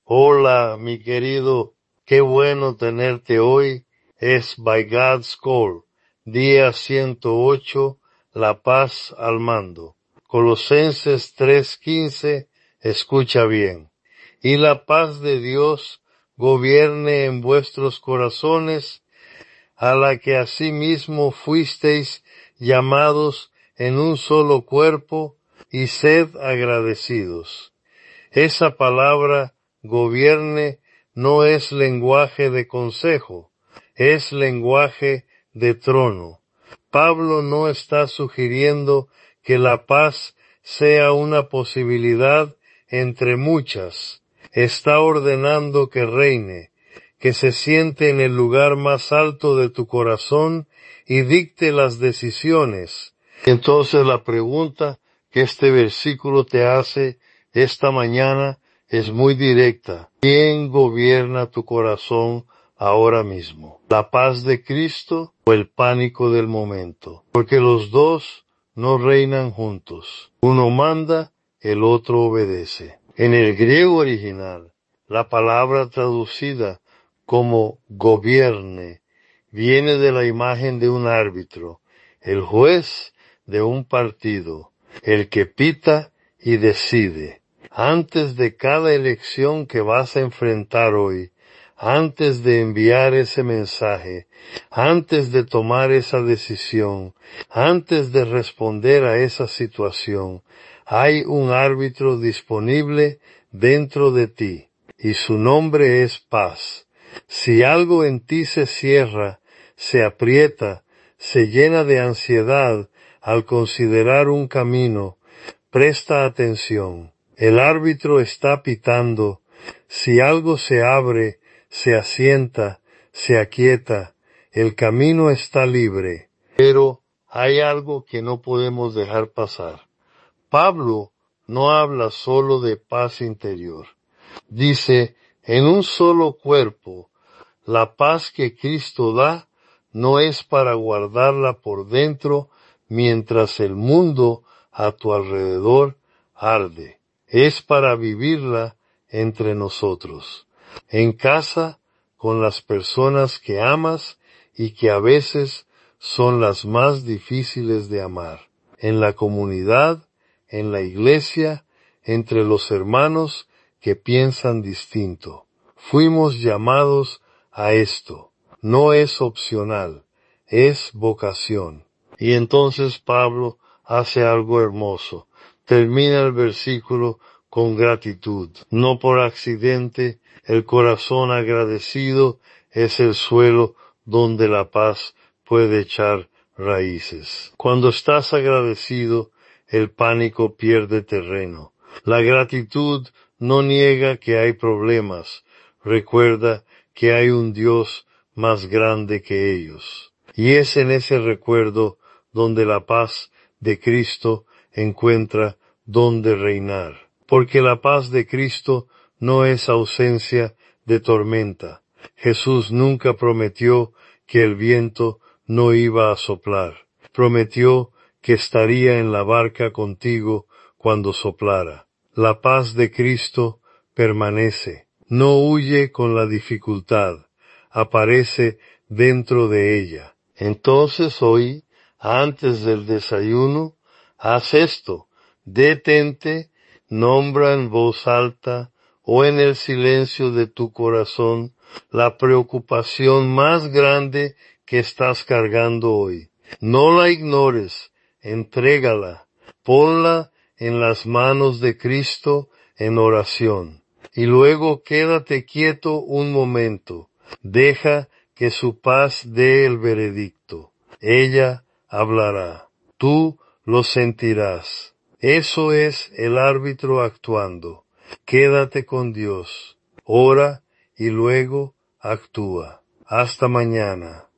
Hola, mi querido, qué bueno tenerte hoy. Es By God's Call, día 108, La Paz al Mando. Colosenses 3:15, escucha bien. Y la paz de Dios gobierne en vuestros corazones, a la que asimismo fuisteis llamados en un solo cuerpo, y sed agradecidos. Esa palabra gobierne no es lenguaje de consejo, es lenguaje de trono. Pablo no está sugiriendo que la paz sea una posibilidad entre muchas. Está ordenando que reine, que se siente en el lugar más alto de tu corazón y dicte las decisiones. Entonces la pregunta que este versículo te hace esta mañana es muy directa. ¿Quién gobierna tu corazón ahora mismo? ¿La paz de Cristo o el pánico del momento? Porque los dos no reinan juntos. Uno manda, el otro obedece. En el griego original, la palabra traducida como gobierne viene de la imagen de un árbitro, el juez de un partido, el que pita y decide. Antes de cada elección que vas a enfrentar hoy, antes de enviar ese mensaje, antes de tomar esa decisión, antes de responder a esa situación, hay un árbitro disponible dentro de ti, y su nombre es paz. Si algo en ti se cierra, se aprieta, se llena de ansiedad al considerar un camino, presta atención. El árbitro está pitando. Si algo se abre, se asienta, se aquieta, el camino está libre. Pero hay algo que no podemos dejar pasar. Pablo no habla solo de paz interior. Dice, en un solo cuerpo, la paz que Cristo da no es para guardarla por dentro mientras el mundo a tu alrededor arde. Es para vivirla entre nosotros, en casa, con las personas que amas y que a veces son las más difíciles de amar, en la comunidad, en la iglesia, entre los hermanos que piensan distinto. Fuimos llamados a esto. No es opcional, es vocación. Y entonces Pablo hace algo hermoso. Termina el versículo con gratitud. No por accidente, el corazón agradecido es el suelo donde la paz puede echar raíces. Cuando estás agradecido, el pánico pierde terreno. La gratitud no niega que hay problemas. Recuerda que hay un Dios más grande que ellos. Y es en ese recuerdo donde la paz de Cristo encuentra donde reinar. Porque la paz de Cristo no es ausencia de tormenta. Jesús nunca prometió que el viento no iba a soplar. Prometió que estaría en la barca contigo cuando soplara. La paz de Cristo permanece. No huye con la dificultad. Aparece dentro de ella. Entonces hoy, antes del desayuno, haz esto. Detente, nombra en voz alta o en el silencio de tu corazón la preocupación más grande que estás cargando hoy. No la ignores, entrégala, ponla en las manos de Cristo en oración. Y luego quédate quieto un momento. Deja que su paz dé el veredicto. Ella hablará. Tú lo sentirás. Eso es el árbitro actuando. Quédate con Dios. Ora y luego actúa. Hasta mañana.